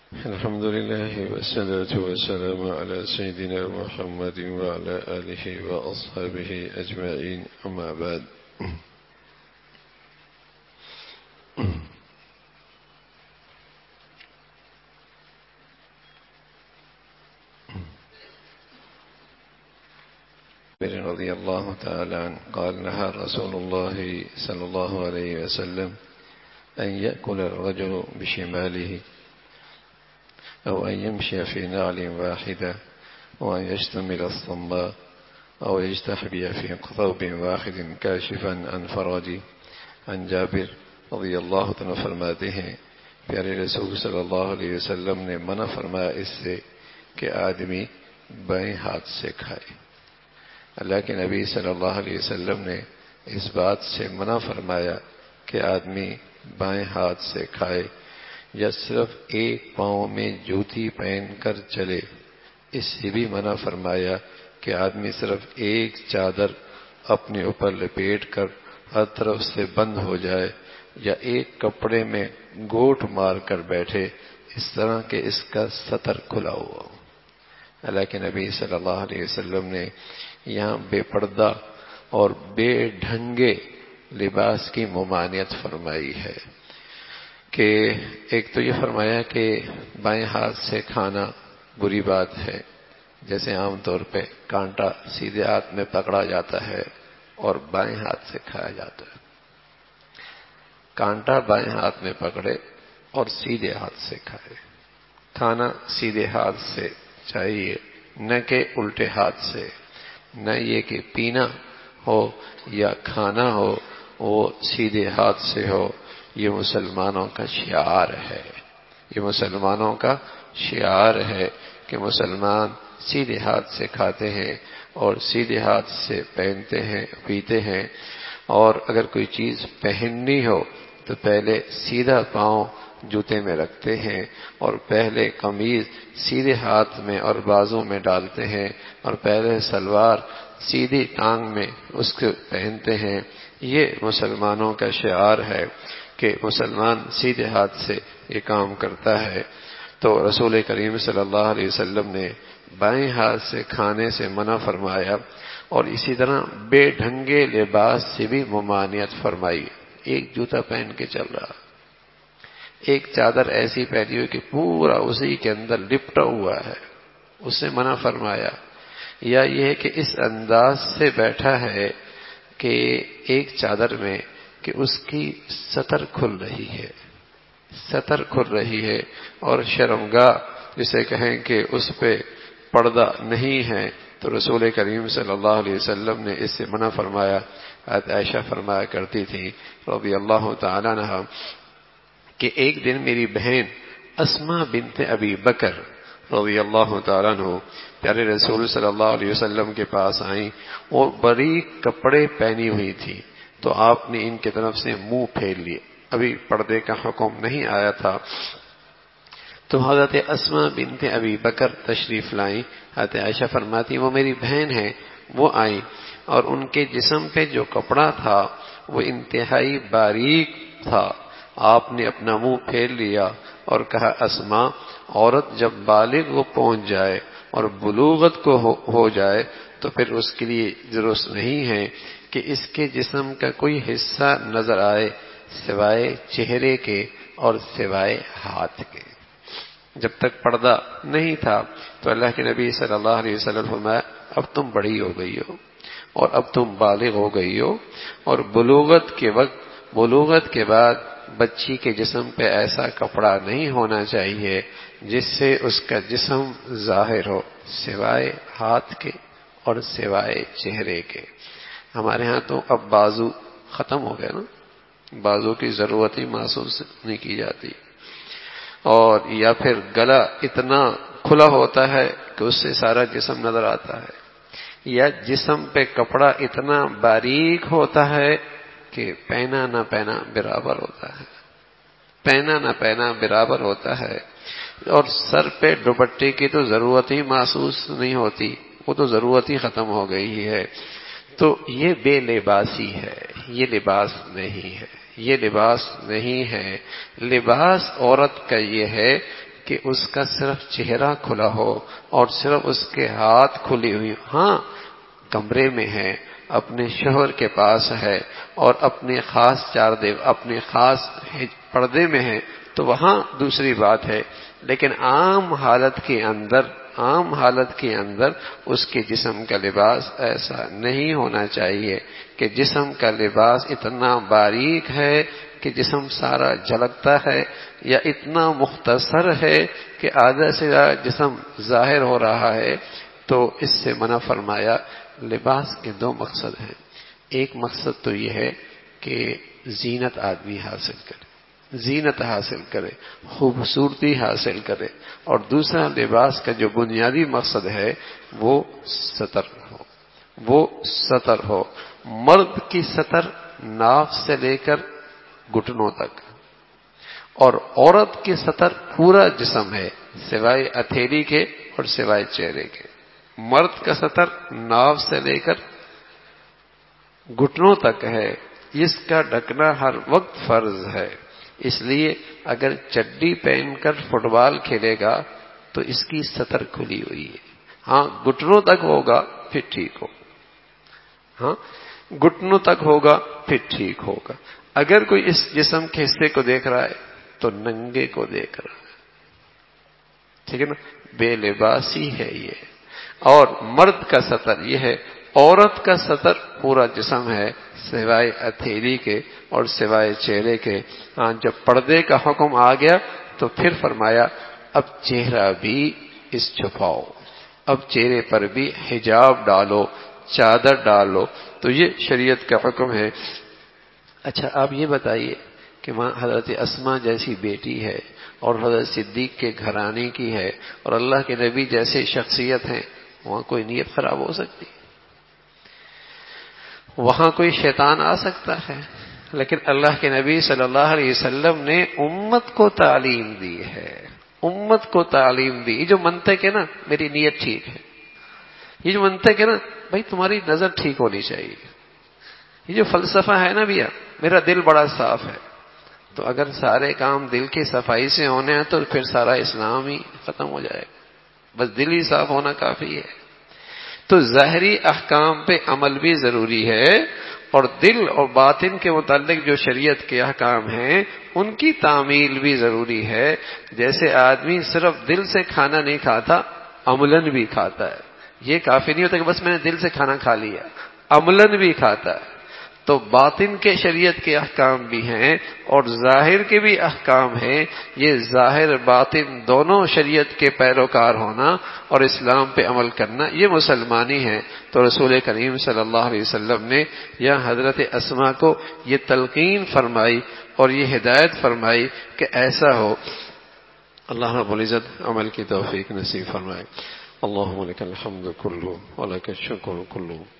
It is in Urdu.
الحمد لله والصلاة والسلام على سيدنا محمد وعلى آله وأصحابه أجمعين، أما بعد. رضي الله تعالى عنه قال: نهى رسول الله صلى الله عليه وسلم أن يأكل الرجل بشماله أو أن يمشي في نعل واحدة وأن يشتمل الصماء أو يجتحبي في ثوب واحد كاشفا عن فرجه. عن جابر رضی اللہ عنہ فرماتے ہیں پیارے رسول صلی اللہ علیہ وسلم نے منع فرمایا اس سے کہ آدمی بائیں ہاتھ سے کھائے. اللہ کے نبی صلی اللہ علیہ وسلم نے اس بات سے منع فرمایا کہ آدمی بائیں ہاتھ سے کھائے یا صرف ایک پاؤں میں جوتی پہن کر چلے. اس سے بھی منع فرمایا کہ آدمی صرف ایک چادر اپنے اوپر لپیٹ کر ہر طرف سے بند ہو جائے یا ایک کپڑے میں گوٹ مار کر بیٹھے اس طرح کہ اس کا سطر کھلا ہوا ہو. اللہ کے نبی صلی اللہ علیہ وسلم نے یہاں بے پردہ اور بے ڈھنگے لباس کی ممانعت فرمائی ہے کہ ایک تو یہ فرمایا کہ بائیں ہاتھ سے کھانا بری بات ہے، جیسے عام طور پہ کانٹا سیدھے ہاتھ میں پکڑا جاتا ہے اور بائیں ہاتھ سے کھایا جاتا ہے. کانٹا بائیں ہاتھ میں پکڑے اور سیدھے ہاتھ سے کھائے. کھانا سیدھے ہاتھ سے چاہیے، نہ کہ الٹے ہاتھ سے. نہ یہ کہ پینا ہو یا کھانا ہو وہ سیدھے ہاتھ سے ہو. یہ مسلمانوں کا شعار ہے، یہ مسلمانوں کا شعار ہے کہ مسلمان سیدھے ہاتھ سے کھاتے ہیں اور سیدھے ہاتھ سے پہنتے ہیں پیتے ہیں. اور اگر کوئی چیز پہننی ہو تو پہلے سیدھا پاؤں جوتے میں رکھتے ہیں اور پہلے قمیض سیدھے ہاتھ میں اور بازو میں ڈالتے ہیں اور پہلے سلوار سیدھی ٹانگ میں اس کو پہنتے ہیں. یہ مسلمانوں کا شعار ہے کہ مسلمان سیدھے ہاتھ سے یہ کام کرتا ہے. تو رسول کریم صلی اللہ علیہ وسلم نے بائیں ہاتھ سے کھانے سے منع فرمایا اور اسی طرح بے ڈھنگے لباس سے بھی ممانعت فرمائی. ایک جوتا پہن کے چل رہا، ایک چادر ایسی پہنی ہوئی کہ پورا اسی کے اندر لپٹا ہوا ہے، اس سے منع فرمایا. یا یہ ہے کہ اس انداز سے بیٹھا ہے کہ ایک چادر میں کہ اس کی سطر کھل رہی ہے، سطر کھل رہی ہے اور شرمگاہ جسے کہیں کہ اس پہ پردہ نہیں ہے. تو رسول کریم صلی اللہ علیہ وسلم نے اس سے منع فرمایا. عائشہ فرمایا کرتی تھی رضی اللہ تعالی عنہا کہ ایک دن میری بہن اسماء بنت ابی بکر رضی اللہ تعالیٰ عنہ پیارے رسول صلی اللہ علیہ وسلم کے پاس آئیں اور باریک کپڑے پہنی ہوئی تھی. تو آپ نے ان کی طرف سے منہ پھیر لیے، ابھی پردے کا حکم نہیں آیا تھا. تو حضرت اسماء بنت ابی بکر تشریف لائیں. حضرت عائشہ فرماتی وہ میری بہن ہے، وہ آئیں اور ان کے جسم پہ جو کپڑا تھا وہ انتہائی باریک تھا. آپ نے اپنا منہ پھیر لیا اور کہا اسماء، عورت جب بالغ کو پہنچ جائے اور بلوغت کو ہو جائے تو پھر اس کے لیے ضرورت نہیں ہے کہ اس کے جسم کا کوئی حصہ نظر آئے سوائے چہرے کے اور سوائے ہاتھ کے. جب تک پردہ نہیں تھا تو اللہ کے نبی صلی اللہ علیہ وسلم فرمایا اب تم بڑی ہو گئی ہو اور اب تم بالغ ہو گئی ہو اور بلوغت کے بعد بچی کے جسم پہ ایسا کپڑا نہیں ہونا چاہیے جس سے اس کا جسم ظاہر ہو سوائے ہاتھ کے اور سوائے چہرے کے. ہمارے ہاں تو اب بازو ختم ہو گیا نا، بازو کی ضرورت ہی محسوس نہیں کی جاتی. اور یا پھر گلا اتنا کھلا ہوتا ہے کہ اس سے سارا جسم نظر آتا ہے، یا جسم پہ کپڑا اتنا باریک ہوتا ہے کہ پہنا نہ پہنا برابر ہوتا ہے، پہنا نہ پہنا برابر ہوتا ہے. اور سر پہ دوپٹے کی تو ضرورت ہی محسوس نہیں ہوتی، وہ تو ضرورت ہی ختم ہو گئی ہے. تو یہ بے لباسی ہے، یہ لباس نہیں ہے، یہ لباس نہیں ہے. لباس عورت کا یہ ہے کہ اس کا صرف چہرہ کھلا ہو اور صرف اس کے ہاتھ کھلی ہوئی. ہاں کمرے میں ہے، اپنے شوہر کے پاس ہے اور اپنے خاص اپنے خاص پردے میں ہے تو وہاں دوسری بات ہے. لیکن عام حالت کے اندر اس کے جسم کا لباس ایسا نہیں ہونا چاہیے کہ جسم کا لباس اتنا باریک ہے کہ جسم سارا جھلکتا ہے، یا اتنا مختصر ہے کہ آدھا سے زیادہ جسم ظاہر ہو رہا ہے. تو اس سے منع فرمایا. لباس کے دو مقصد ہیں. ایک مقصد تو یہ ہے کہ زینت آدمی حاصل کرے، خوبصورتی حاصل کرے، اور دوسرا لباس کا جو بنیادی مقصد ہے وہ ستر ہو. مرد کی ستر ناف سے لے کر گھٹنوں تک، اور عورت کی ستر پورا جسم ہے سوائے ہتھیلی کے اور سوائے چہرے کے. مرد کا ستر ناف سے لے کر گھٹنوں تک ہے. اس کا ڈھکنا ہر وقت فرض ہے. اس لیے اگر چڈی پہن کر فٹ بال کھیلے گا تو اس کی ستر کھلی ہوئی ہے. ہاں گھٹنوں تک ہوگا پھر ٹھیک ہوگا. اگر کوئی اس جسم کے حصے کو دیکھ رہا ہے تو ننگے کو دیکھ رہا ہے. ٹھیک ہے نا، بے لباسی ہے یہ. اور مرد کا ستر یہ ہے. عورت کا ستر پورا جسم ہے سوائے ہتھیلی کے اور سوائے چہرے کے. جب پردے کا حکم آ گیا تو پھر فرمایا اب چہرہ بھی چھپاؤ، اب چہرے پر بھی حجاب ڈالو، چادر ڈالو. تو یہ شریعت کا حکم ہے. اچھا آپ یہ بتائیے کہ وہاں حضرت اسماء جیسی بیٹی ہے اور حضرت صدیق کے گھرانے کی ہے اور اللہ کے نبی جیسے شخصیت ہیں، وہاں کوئی نیت خراب ہو سکتی؟ وہاں کوئی شیطان آ سکتا ہے؟ لیکن اللہ کے نبی صلی اللہ علیہ وسلم نے امت کو تعلیم دی ہے. یہ جو منطق ہے نا میری نیت ٹھیک ہے، یہ جو منطق ہے نا بھائی تمہاری نظر ٹھیک ہونی چاہیے، یہ جو فلسفہ ہے نا بھیا میرا دل بڑا صاف ہے. تو اگر سارے کام دل کی صفائی سے ہونے ہیں تو پھر سارا اسلام ہی ختم ہو جائے گا. بس دل ہی صاف ہونا کافی ہے. تو ظاہری احکام پہ عمل بھی ضروری ہے، اور دل اور باطن کے متعلق جو شریعت کے احکام ہیں ان کی تعمیل بھی ضروری ہے. جیسے آدمی صرف دل سے کھانا نہیں کھاتا، عملاً بھی کھاتا ہے. یہ کافی نہیں ہوتا کہ بس میں نے دل سے کھانا کھا لیا، عملاً بھی کھاتا ہے. تو باطن کے شریعت کے احکام بھی ہیں اور ظاہر کے بھی احکام ہیں. یہ ظاہر باطن دونوں شریعت کے پیروکار ہونا اور اسلام پہ عمل کرنا یہ مسلمانی ہے. تو رسول کریم صلی اللہ علیہ وسلم نے یا حضرت اسماء کو یہ تلقین فرمائی اور یہ ہدایت فرمائی کہ ایسا ہو. اللہ رب العزت عمل کی توفیق نصیب فرمائے. اللہم لک الحمد کلہ ولک الشکر کلہ.